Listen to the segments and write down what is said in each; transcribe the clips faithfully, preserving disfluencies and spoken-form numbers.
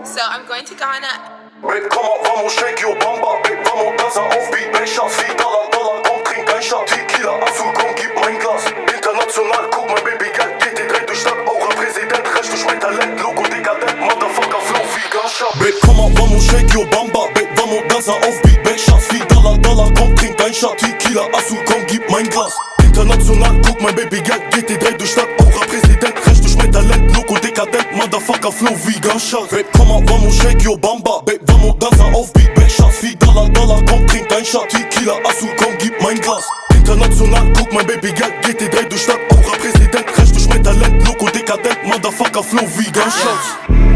So I'm going to Ghana. Babe, komm mal, vamos, shake your bamba. Babe, vamos, dansa auf Beat, Bechers, vier Dollar, Dollar, komm, trink ein Shot. Tequila, Azul, komm, gib mein Glas. International, guck mal, Baby, Geld geht die Dreh durch Stadt. Auch ein Präsident, recht durch mein Talent. Logo, dekadent, Motherfucker, Flow, wie Gunshot. Babe, komm mal, vamos, shake your bamba. Babe, vamos, dansa auf Beat, Bechers, vier Dollar, Dollar, komm, trink ein Shot. Tequila, Azul, komm, gib mein Glas. International, guck mal, Baby, Geld geht die Dreh durch Stadt. Auch ein Präsident, recht durch mein Talent. Logo, dekadent, Motherfucker, Flow, wie Gunshot. Babe, komm mal, vamos, shake your bamba. Babe, vamos, dansa auf Beat, Bechers, vier Dollar, Dollar, komm, trink ein Shot. Tequila, Azul, komm, gib mein Glas. International, guck mein Baby, Geld geht die Dreh durch Stadt. Auch ein Präsident, recht durch mein Talent. Loco, dekadent, Motherfucker, Flow, wie Gunshots.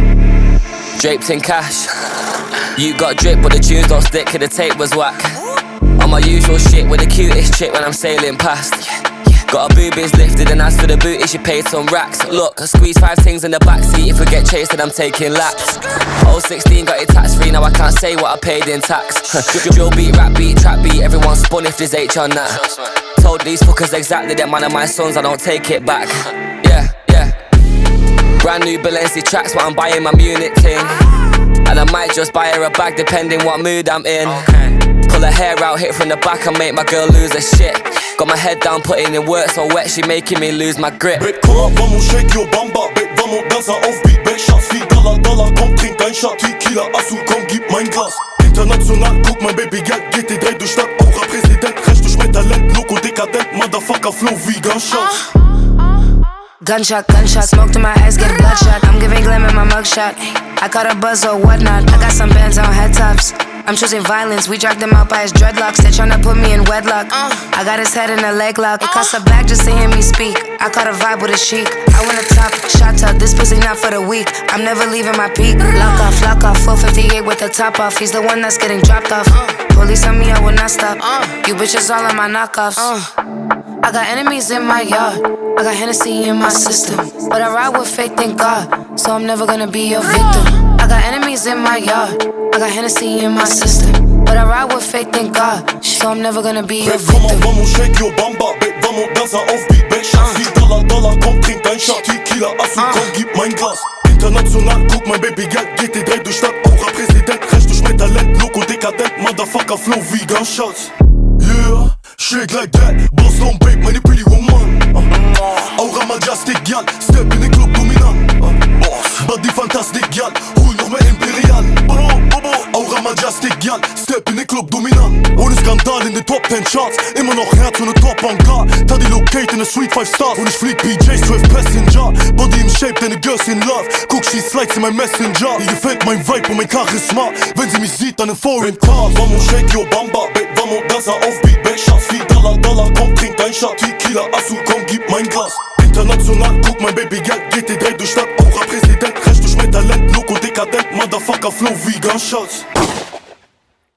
Draped in cash. You got drip, but the tunes don't stick, cause the tape was whack. On my usual shit with the cutest chick when I'm sailing past. Got her boobies lifted, and as for the booty, she paid some racks. Look, I squeeze five things in the backseat. If we get chased, then I'm taking laps. oh sixteen got it tax free, now I can't say what I paid in tax. Drill beat, rap beat, trap beat, everyone spun if there's H on that. Told these fuckers exactly that man of my sons, I don't take it back. Yeah, yeah. Brand new Balenci tracks, but I'm buying my Munich ting. And I might just buy her a bag depending what mood I'm in. Pull her hair out, hit from the back and make my girl lose her shit. Got my head down, putting in work so wet, she making me lose my grip. Babe, komm mal, vamos, shake your bamba. Babe, vamos, dansa auf Beat, Bechers, vier Dollar, Dollar, komm, trink ein Shot. Tequila, Azul, komm, gib mein Glas. International, guck mein Baby, Geld geht die Dreh durch Stadt. Auch ein Präsident, recht durch mein Talent. Loco, dekadent, Motherfucker, Flow, wie Gunshots. Gunshot, gunshot, smoke to my eyes, get a bloodshot. I'm giving glam in my mugshot. I caught a buzz or whatnot. I got some bands on head tops. I'm choosing violence, we dragged him out by his dreadlocks. They're tryna put me in wedlock. I got his head in a leg lock. It costs a bag just to hear me speak. I caught a vibe with a chic. I want a top shot up, this pussy not for the weak. I'm never leaving my peak. Lock off, lock off, four fifty-eight with the top off. He's the one that's getting dropped off. Police on me, I will not stop. You bitches all on my knockoffs. I got enemies in my yard. I got Hennessy in my system. But I ride with faith, thank God. So I'm never gonna be your victim. I got enemies in my yard. I got Hennessy in my system. But I ride with faith, thank God. So I'm never gonna be your victim. Babe, vamos, shake your bamba. Babe, vamos, dansa auf Beat, Bechers, vier Dollar, Dollar, komm, trink ein Shot. Tequila, Azul, komm, gib mein Glas. International, guck mein Baby, Geld geht die Dreh durch Stadt. Auch ein Präsident, recht durch mein Talent. Loco, dekadent, Motherfucker, Flow, wie Gunshots. Yeah, shake like that. Boss don't break, meine pretty woman. uh. Aura majestic, gal. Step in the club, dominant. uh. Body fantastic, gal. Hol noch mehr Imperial. Aura majestic, gal. Step in the club, dominant. Ohne Skandal in den Top ten Charts. Immer noch Herz und ne Top on guard. Taddy locate in a Suite five Stars. Und ich flieg P Js, zwölf Passenger. Body im Shape, deine Girls in love. Guck, she slides in mein Messenger. Ihr gefällt mein Vibe und mein Charisma. Wenn sie mich sieht, dann in Foreign Car. Vamos, shake your bamba. Babe, vamos, dansa auf Beat, Bechers, vier Dollar, Dollar, komm, trink ein Shot. Tequila, Azul, komm, gib mein Glas. International, guck mein Baby, Geld geht die Dreh durch Stadt. Auch ein Präsident, recht durch mein Talent. Loco, dekadent, Motherfucker, Flow, wie Gunshots.